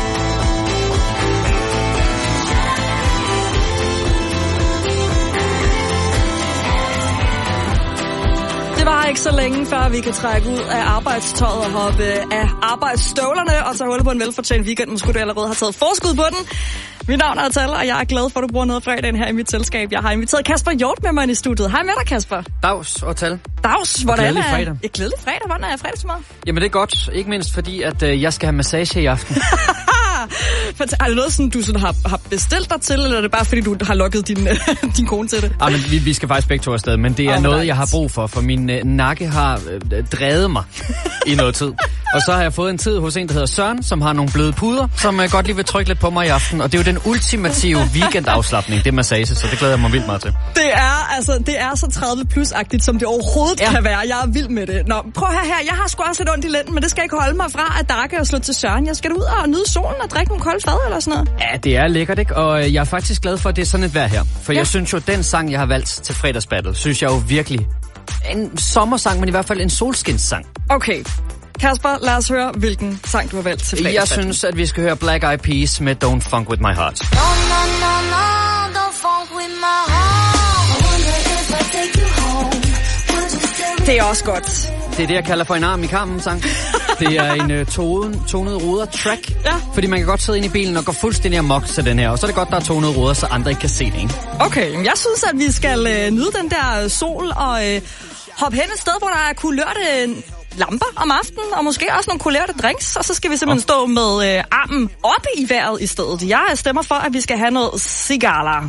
Det var ikke så længe, før vi kan trække ud af arbejdstøjet og hoppe af arbejdsstøvlerne og tage hul på en velfortjent weekend. Måske du allerede har taget forskud på den. Mit navn er Tal, og jeg er glad for, at du bruger noget af fredagen her i mit selskab. Jeg har inviteret Kasper Hjort med mig i studiet. Hej med dig, Kasper. Dags og Tal. Dags, hvordan er det? Et glædelig fredag. Hvordan er fredagsmad? Jamen det er godt, ikke mindst fordi, at øh, jeg skal have massage i aften. Er det noget, sådan, du sådan har, har bestilt dig til, eller er det bare, fordi du har lukket din, din kone til det? Ja, men vi, vi skal faktisk begge to afsted, men det er oh, noget, jeg har brug for, for min øh, nakke har øh, drevet mig i noget tid. Og så har jeg fået en tid hos en, der hedder Søren, som har nogle bløde puder, som øh, godt lige vil trykke lidt på mig i aften. Og det er jo den ultimative weekendafslapning, det er massage, så det glæder jeg mig vildt meget til. Det er, altså, det er så tredive plus-agtigt, som det overhovedet ja. kan være. Jeg er vild med det. Nå, prøv her her. Jeg har sgu også lidt ondt i lænden, men det skal ikke holde mig fra at dakke og slå til Søren. Jeg skal ud og nyde solen og drikke nogle kolde fad eller sådan noget. Ja, det er lækkert, ikke? Og jeg er faktisk glad for, at det er sådan et vejr her. For ja. jeg synes jo, den sang, jeg har valgt til fredagsbattle, synes jeg jo virkelig en sommersang, men i hvert fald en solskinssang. Okay. Kasper, lad os høre, hvilken sang du har valgt til fredagsbattle. Jeg synes, at vi skal høre Black Eyed Peas med Don't Funk With My Heart. No, no, no, no, don't funk with my heart. I wonder if I take you home. Det er også godt. Det er det, jeg kalder for en arm i karmen sang. Det er en uh, tonet, tonet ruder track. Ja. Fordi man kan godt sidde inde i bilen og gå fuldstændig amok til den her. Og så er det godt, der er tonet ruder, så andre ikke kan se det, ikke? Okay, jeg synes, at vi skal uh, nyde den der sol og uh, hoppe hen et sted, hvor der er kulørte lamper om aftenen, og måske også nogle kulørte drinks. Og så skal vi simpelthen stå med uh, armen oppe i vejret i stedet. Jeg stemmer for, at vi skal have noget cigarer.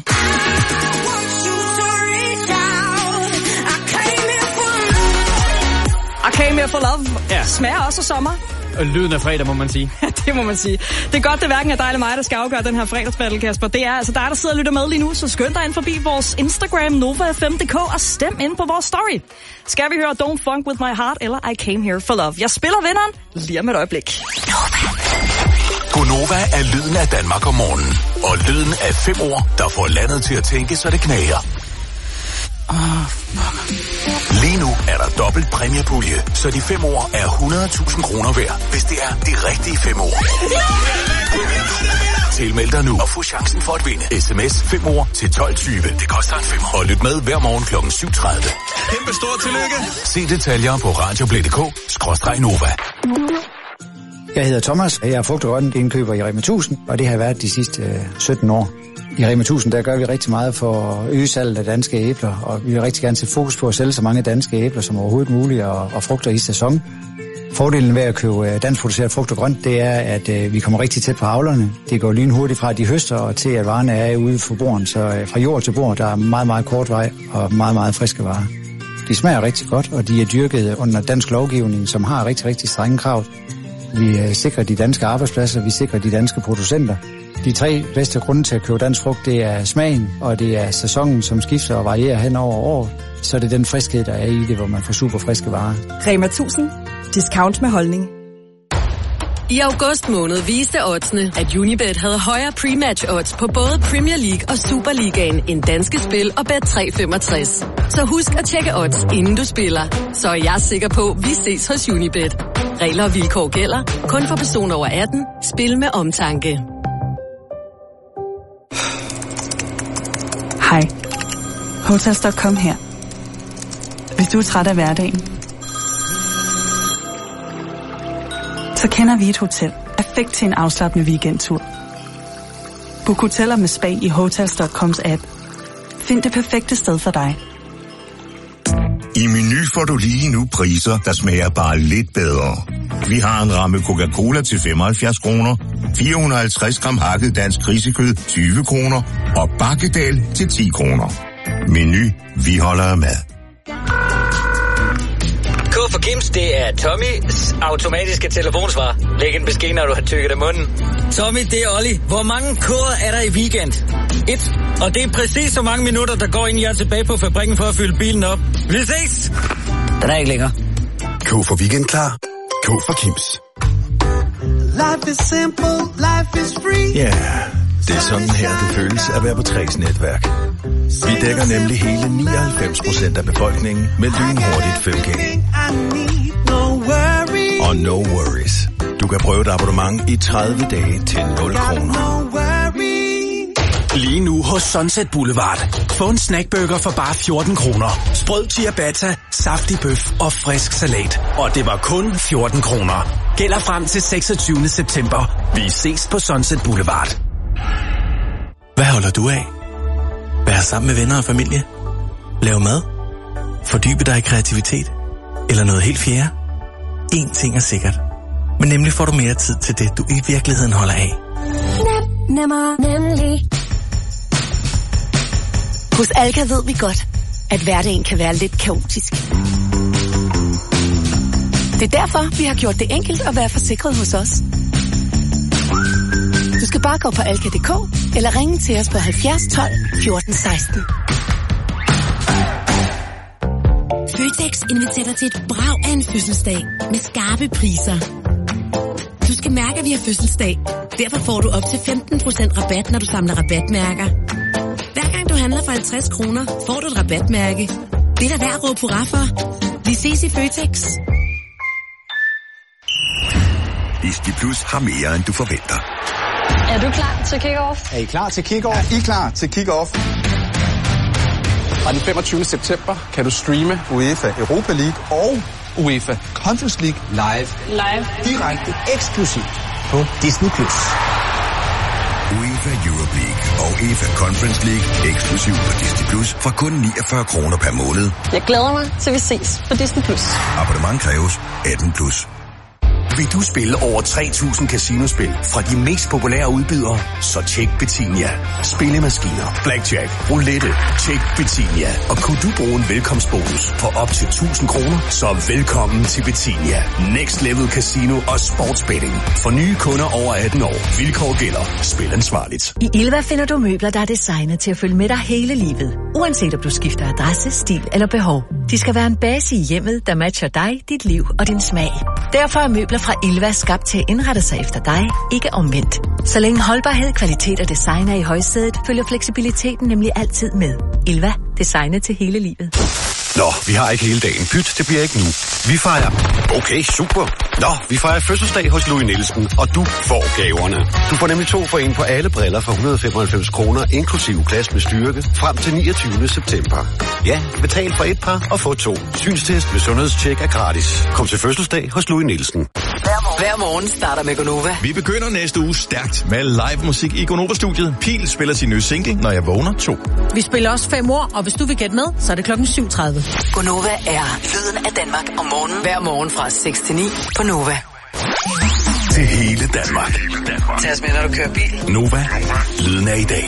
I came here for love. Ja. Smager også af sommer. Og lyden af fredag, må man sige. Det må man sige. Det er godt, det hverken er dig eller mig, der skal afgøre den her fredagsbattle, Kasper. Det er altså dig, der sidder og lytter med lige nu, så skynd dig ind forbi vores Instagram, Nova F M punktum d k, og stem ind på vores story. Skal vi høre Don't Funk With My Heart eller I Came Here For Love? Jeg spiller vinderen lige om et øjeblik. Gonova er lyden af Danmark om morgenen. Og lyden af fem ord, der får landet til at tænke, så det knager. Oh, lige nu er der dobbelt præmiepulje, så de fem år er hundrede tusind kroner værd, hvis det er de rigtige fem år. Tilmeld dig nu og få chancen for at vinde. S M S fem år til tolv tyve. Det koster en femmer. Og lyt med hver morgen klokken syv tredive. Kæmpe stort tillykke. Se detaljer på radioplay punktum d k skråstreg Nova. Jeg hedder Thomas, og jeg er frugt- og grøntindkøber i Rema tusind, og det har jeg været de sidste øh, sytten år. I Rema tusind, der gør vi rigtig meget for at øge salget af danske æbler, og vi vil rigtig gerne sætte fokus på at sælge så mange danske æbler som overhovedet muligt, og, og frugter i sæson. Fordelen ved at købe danskproduceret frugt og grønt, det er, at øh, vi kommer rigtig tæt på avlerne. Det går lynhurtigt fra, at de høster, og til at varerne er ude for borden. Så øh, fra jord til bord, der er meget, meget kort vej og meget, meget friske varer. De smager rigtig godt, og de er dyrket under dansk lovgivning, som har rigtig, rigtig strenge krav. Vi øh, sikrer de danske arbejdspladser, vi sikrer de danske producenter. De tre bedste grunde til at købe dansk frugt, det er smagen, og det er sæsonen, som skifter og varierer hen over året. Så er det den friskhed, der er i det, hvor man får super friske varer. Rema tusind. Discount med holdning. I august måned viste oddsene, at Unibet havde højere pre-match odds på både Premier League og Superligaen end Danske Spil og Bet tre femogtres. Så husk at tjekke odds, inden du spiller. Så er jeg sikker på, at vi ses hos Unibet. Regler og vilkår gælder. Kun for personer over atten. Spil med omtanke. Hej. Hotels punktum com her. Hvis du er træt af hverdagen, så kender vi et hotel perfekt til en afslappende weekendtur. Book hoteller med spa i Hotels punktum coms app. Find det perfekte sted for dig. I Meny får du lige nu priser, der smager bare lidt bedre. Vi har en ramme Coca-Cola til femoghalvfjerds kroner, fire hundrede og halvtreds gram hakket dansk grisekød tyve kroner og bakkedal til ti kroner. Meny, vi holder af mad. K for Kims, det er Tommys automatiske telefonsvar. Læg en besked, når du har tykket af munden. Tommy, det er Olli. Hvor mange koder er der i weekend? Et. Og det er præcis så mange minutter, der går ind, jeg er tilbage på fabrikken for at fylde bilen op. Vi ses! Den er ikke længere. K for weekend klar. K for Kims. Life is simple, life is free. Ja, yeah, det er sådan her, det føles at være på Tres netværk. Vi dækker nemlig hele nioghalvfems procent af befolkningen med lynhurtigt fem G. Og no worries. Du kan prøve et abonnement i tredive dage til nul kroner. Lige nu hos Sunset Boulevard. Få en snackburger for bare fjorten kroner. Sprød ciabatta, saftig bøf og frisk salat. Og det var kun fjorten kroner. Gælder frem til seksogtyvende september. Vi ses på Sunset Boulevard. Hvad holder du af? Være sammen med venner og familie? Lave mad? Fordybe dig i kreativitet? Eller noget helt fjerde? En ting er sikkert. Men nemlig får du mere tid til det, du i virkeligheden holder af. nemmere, nemlig. Hos Alka ved vi godt, at hverdagen kan være lidt kaotisk. Det er derfor, vi har gjort det enkelt at være forsikret hos os. Du skal bare gå på alka punktum d k eller ringe til os på halvfjerds tolv fjorten seksten. Føtex inviterer dig til et brag af en fødselsdag med skarpe priser. Du skal mærke, at vi har fødselsdag. Derfor får du op til femten procent rabat, når du samler rabatmærker. Hver gang du handler for halvtreds kroner, får du et rabatmærke. Det er da værd at råbe hurra for. Vi ses i Føtex. Disney Plus har mere, end du forventer. Er du klar til kick-off? Er I klar til kick-off? Er I klar til kick-off? Og den femogtyvende september kan du streame UEFA Europa League og UEFA Conference League live. Live. Direkte eksklusivt på Disney Plus. UEFA Europa League og UEFA Conference League eksklusivt på Disney Plus for kun niogfyrre kroner per måned. Jeg glæder mig til vi ses på Disney Plus. Abonnement kræves atten plus. Vil du spille over tre tusind casinospil fra de mest populære udbydere? Så tjek Betinia. Spillemaskiner, blackjack, roulette. Tjek Betinia. Og kunne du bruge en velkomstbonus på op til tusind kroner? Så velkommen til Betinia. Next Level Casino og Sportsbetting. For nye kunder over atten år. Vilkår gælder. Spil ansvarligt. I Ilva finder du møbler, der er designet til at følge med dig hele livet. Uanset om du skifter adresse, stil eller behov. De skal være en base i hjemmet, der matcher dig, dit liv og din smag. Derfor er møbler fra Ilva skabt til at indrette sig efter dig, ikke omvendt. Så længe holdbarhed, kvalitet og design er i højsædet, følger fleksibiliteten nemlig altid med. Ilva, designet til hele livet. Nå, vi har ikke hele dagen. Pyt, det bliver ikke nu. Vi fejrer... Okay, super. Nå, vi fejrer fødselsdag hos Louis Nielsen, og du får gaverne. Du får nemlig to for en på alle briller for et hundrede og femoghalvfems kroner, inklusive glas med styrke, frem til niogtyvende september. Ja, betal for et par og få to. Synstest med sundhedstjek er gratis. Kom til fødselsdag hos Louis Nielsen. Hver morgen starter med Gonova. Vi begynder næste uge stærkt med live musik i Gonova-studiet. Pil spiller sin nye single, Når jeg vågner to. Vi spiller også fem år, og hvis du vil gætte med, så er det klokken syv tredive. Gonova er lyden af Danmark om morgenen. Hver morgen fra seks til ni på Nova. Til hele Danmark. Tag os med, når du kører bil. Nova. Lyden af i dag.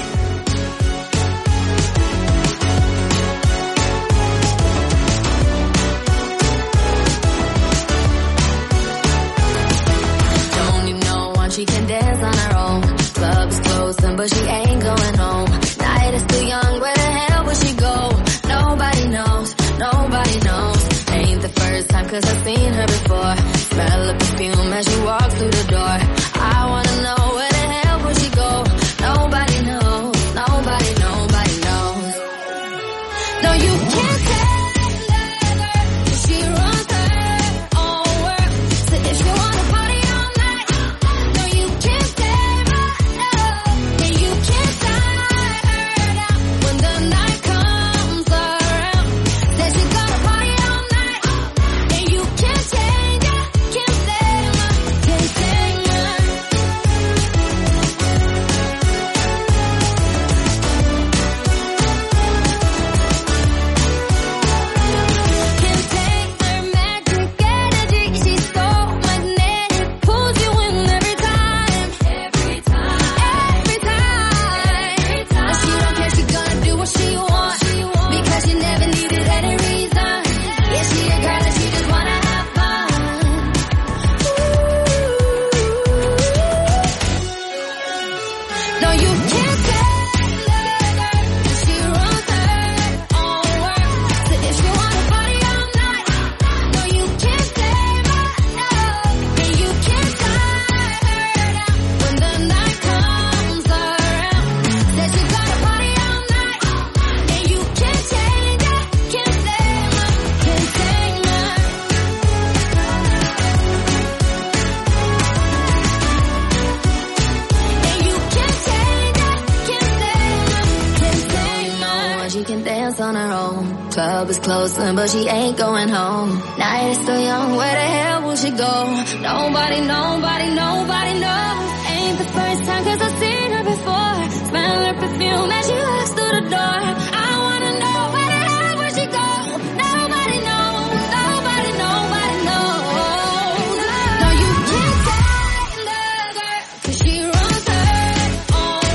She can dance on her own. Club's closing, but she ain't going home. Night is still young, where the hell will she go? Nobody knows, nobody knows. Ain't the first time, cause I've seen her before. Smell of perfume as she walks through the door. I wanna know, where the hell will she go? Nobody knows, nobody, nobody knows. No, you can't tell her, she runs her own world. So if you wanna party all night, no, you can't save her, no. And you can't tie her down when the night comes around. Said she's gonna party all night, and you can't change her, can't save her, can't save her. Can't take her magic energy, she's so magnetic, pulls you in every time, every time, every time. And she don't care, she gonna do what she wants, because she never needed any reason. Yeah, she a girl and she just wanna have fun. No, you can't tell her, she runs her own world. So if she wanna party all night, no, you can't save her, no. And you can't tie her down when the night comes around. Said she's gonna party all night, and you can't change her, can't save her, can't save her. And you can't change her, can't save her, can't save her. She can dance on her own. Club is closing, but she ain't going home. Night is still young, where the hell will she go? Nobody, nobody, nobody knows. Ain't the first time, cause I've seen her before. Smell her perfume as she walks through the door. I wanna know, where the hell will she go? Nobody knows, nobody, nobody knows. No, you can't tell her, cause she runs her own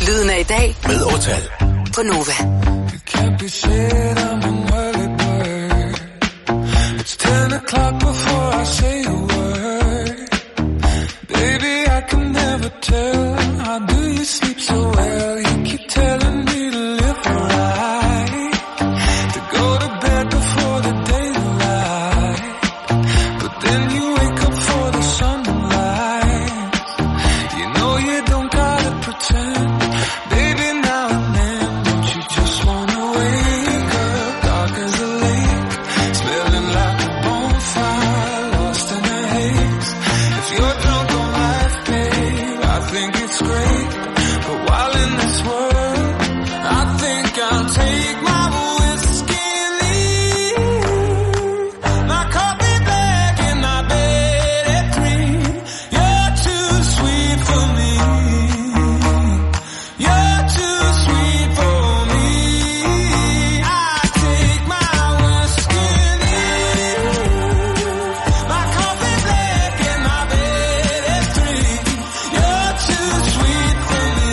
Lyden af i dag med Årtal på Nova. Can't be said I'm an early bird. It's ten o'clock before I say a word. Baby, I can never tell. How do you sleep so well? You keep telling me to live right, to go to bed before the daylight. But then you wake up for the sunlight. You know you don't gotta pretend. Baby, now and then, don't you just wanna wake up dark as a lake, smelling like a bonfire, lost in a haze. If you're drunk on life, babe, I think it's great. But while in this world, I think I'll take my whiskey and leave. My coffee black and my bed at three. You're too sweet for me. You're too sweet for me. I take my whiskey and leave. My coffee black and my bed at three. You're too sweet for me.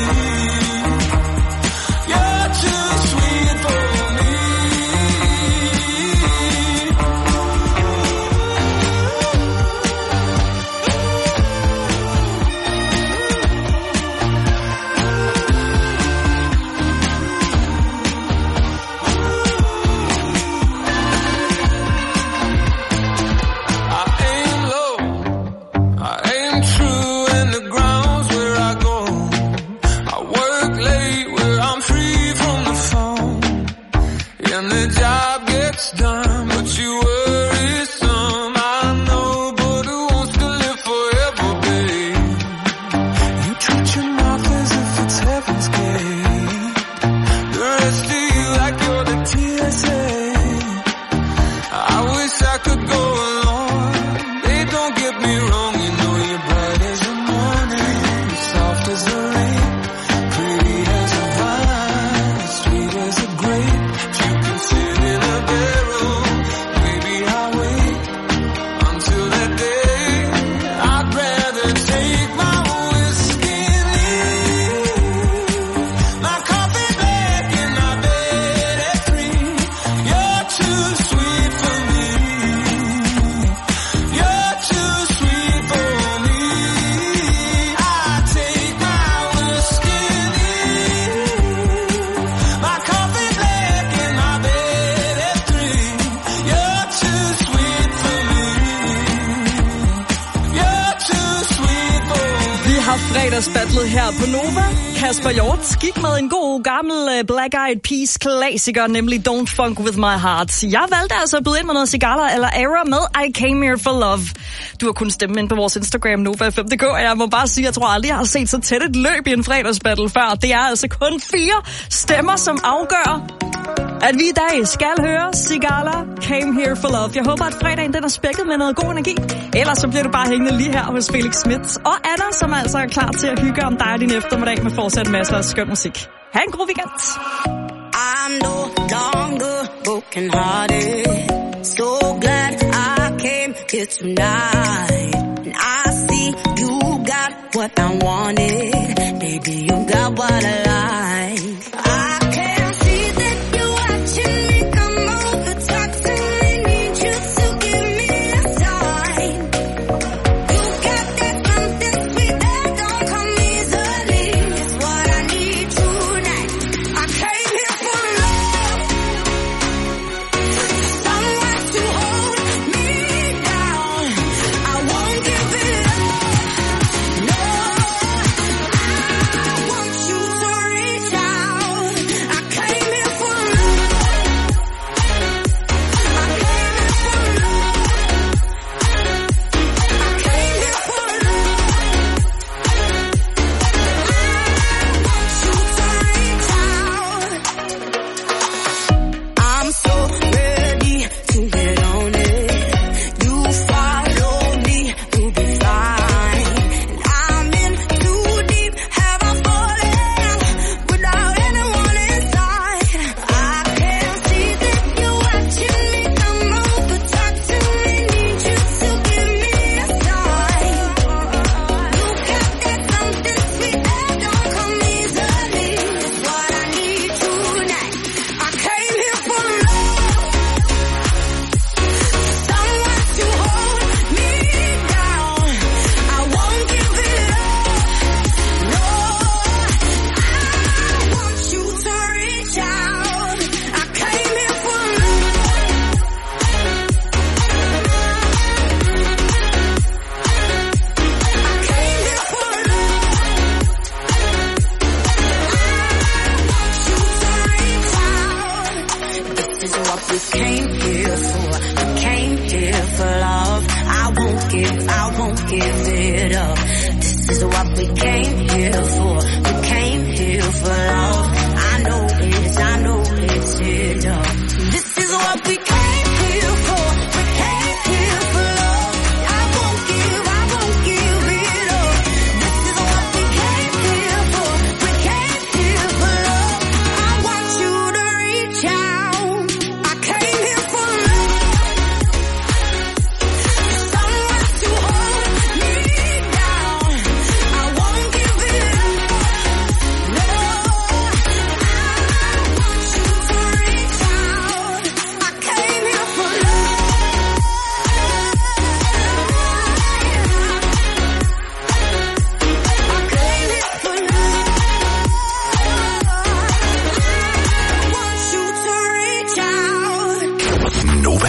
You're too sweet for me. I aim low, I aim true, and the ground's where I go. I work late where I'm free from the phone, and the job gets done, but you worry some. I know, but who wants to live forever, babe? You treat your mouth as if it's heaven's gate. The rest of you like you're the T S A. I wish I could go along. Babe, don't get me wrong. You know you're bright as the morning, you're soft as the rain, pretty as a vine, sweet as a grape. If you can sit in a barrel, maybe I'll wait until that day. I'd rather take my whiskey and leave. My coffee black and my bed at three. You're too sweet for me. You're too sweet for me. I take my whiskey and leave. My coffee black and my bed at three. You're too sweet for me. You're too sweet for me. Vi har fredagsbattlet her på Nova. Kasper Hjort gik med en god gammel uh, Black Eyed Peas klassiker, nemlig Don't Funk With My Heart. Jeg valgte altså at byde ind med noget Sigala eller Era med I Came Here For Love. Du har kunnet stemme ind på vores Instagram Nova fem punktum d k, og jeg må bare sige, jeg tror aldrig, jeg har set så tæt et løb i en fredagsbattle før. Det er altså kun fire stemmer, som afgør, at vi i dag skal høre Sigala Came Here For Love. Jeg håber, at fredagen den er spækket med noget god energi. Ellers så bliver du bare hængende lige her hos Felix Schmidt og Anna, som altså er klar til at hygge om dig din eftermiddag med fortsat masser af skøn musik. Ha' en god weekend. I'm no longer broken hearted. So glad I came here tonight. And I see you got what I wanted. Baby, you got what I like. I can see that you're watching me come over, talk to me, need you to give me a sign. You got that something sweet that don't come easily. It's what I need tonight. I came here for love, someone to hold me down. I won't give it up, no. I want you to won't give it up. This is what we came here for. We came here for love. I know it's, I know it's enough. This is what we came here for. We came here for love. I won't give, I won't give it up. This is what we came here for. We came here for love. I want you to reach out. I came here for love. Someone to hold me down. I won't give it up. No, I want you to reach out. I came here for love. I came here for love. I want you to reach out. Nova.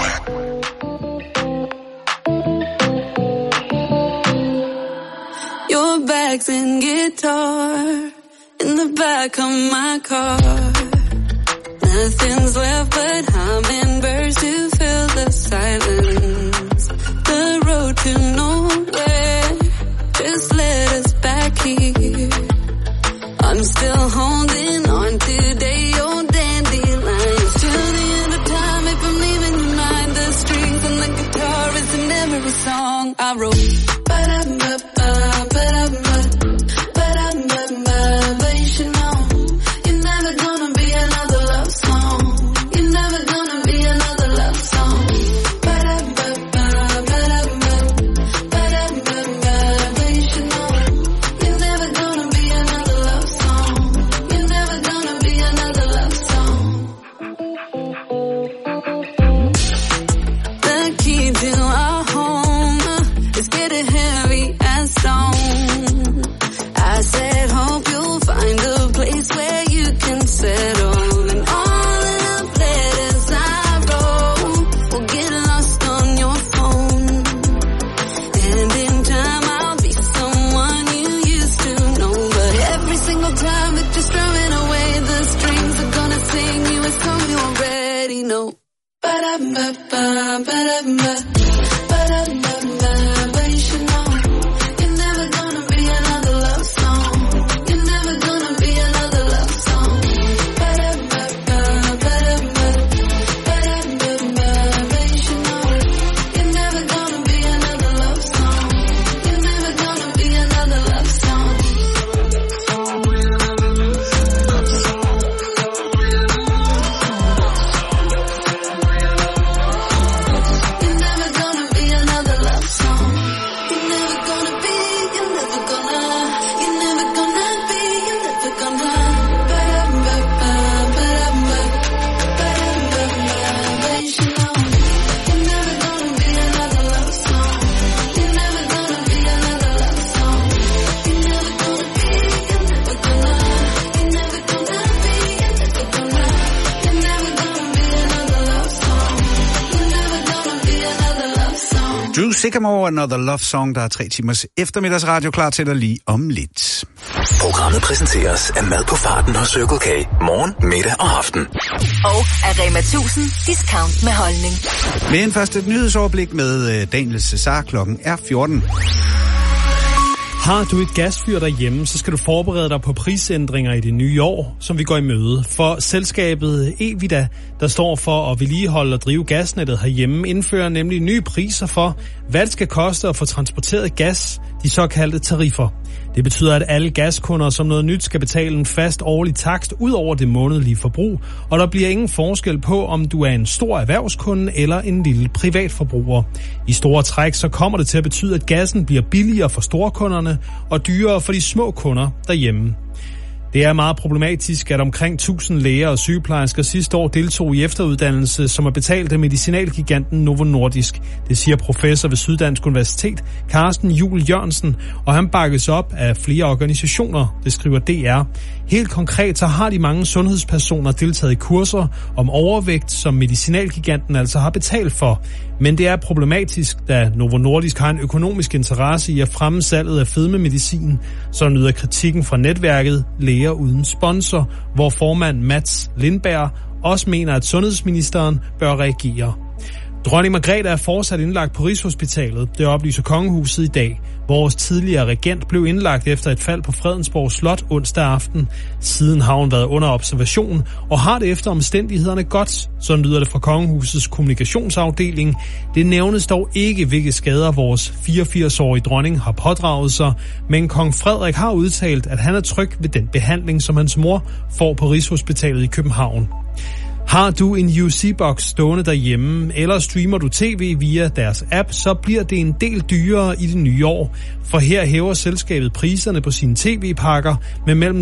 Your bags and guitar in the back of my car. Nothing's left but hummingbirds to fill the silence. The road to nowhere just led us back here. I'm still holding on today, your dandelions. Till the end of time, if I'm leaving your mind, the strings and the guitar is in every song I wrote. Ba-da-ba-ba, ba-da-ba, ba-da-ba-ba, but you should know you're never gonna be another love song. You're never gonna be another love song. Ba-da-ba-ba, ba-da-ba, ba-da-ba-ba, but you should know you're never gonna be another love song. You're never gonna be another love song. The key to our home is getting heavy and stone. I said, hope you'll find a place where you can settle. And all of the letters I wrote will get lost on your phone. And in time I'll be someone you used to know. But every single time that you're strumming away, the strings are gonna sing you a song you already know. Ba-da-ba-ba, ba-da-ba, ba-da-ba-ba, but you should know you're never gonna be another love song. You're never gonna be another love song. Ba-da-ba-ba, ba-da-ba, ba-da-ba-ba, but you should know you're never gonna be another love song. You're never gonna be another love song. You're never gonna be another love song. You're never gonna be, you're never gonna, you're never gonna be, you're never gonna. Ba-da-ba-ba, ba-da-ba, ba-da-ba-ba, but you should know you're never gonna be another love song. You're never gonna be another love song. You're never gonna be, you're never gonna, you're never gonna be, you're never gonna, you're never gonna be another love song. You're never gonna be another love song. Drew Sycamore, Another Love Song, der er tre timers eftermiddagsradio klar til dig lige om lidt. Programmet præsenteres af mad på farten hos Circle K. Morgen, middag og aften. Og af Rema tusind discount med holdning. Men først et nyhedsoverblik med Daniel Cesar. Klokken er fjorten. Har du et gasfyr derhjemme, så skal du forberede dig på prisændringer i det nye år, som vi går i møde. For selskabet Evida, der står for at vedligeholde og drive gasnettet herhjemme, indfører nemlig nye priser for, hvad det skal koste at få transporteret gas, de såkaldte tariffer. Det betyder, at alle gaskunder som noget nyt skal betale en fast årlig takst ud over det månedlige forbrug, og der bliver ingen forskel på, om du er en stor erhvervskunde eller en lille privatforbruger. I store træk så kommer det til at betyde, at gassen bliver billigere for storkunderne og dyrere for de små kunder derhjemme. Det er meget problematisk, at omkring tusind læger og sygeplejersker sidste år deltog i efteruddannelse, som er betalt af medicinalgiganten Novo Nordisk. Det siger professor ved Syddansk Universitet, Carsten Juhl Jørgensen, og han bakkes op af flere organisationer, det skriver D R. Helt konkret så har de mange sundhedspersoner deltaget i kurser om overvægt, som medicinalgiganten altså har betalt for. Men det er problematisk, da Novo Nordisk har en økonomisk interesse i at fremme salget af fedmemedicin, så nyder kritikken fra netværket Læger Uden Sponsor, hvor formand Mats Lindberg også mener, at sundhedsministeren bør reagere. Dronning Margrethe er fortsat indlagt på Rigshospitalet. Det oplyser kongehuset i dag. Vores tidligere regent blev indlagt efter et fald på Fredensborg Slot onsdag aften. Siden har hun været under observation og har det efter omstændighederne godt. Sådan lyder det fra kongehusets kommunikationsafdeling. Det nævnes dog ikke, hvilke skader vores fireogfirs-årige dronning har pådraget sig, men kong Frederik har udtalt, at han er tryg ved den behandling, som hans mor får på Rigshospitalet i København. Har du en U C-box stående derhjemme, eller streamer du tv via deres app, så bliver det en del dyrere i det nye år. For her hæver selskabet priserne på sine tv-pakker med mellem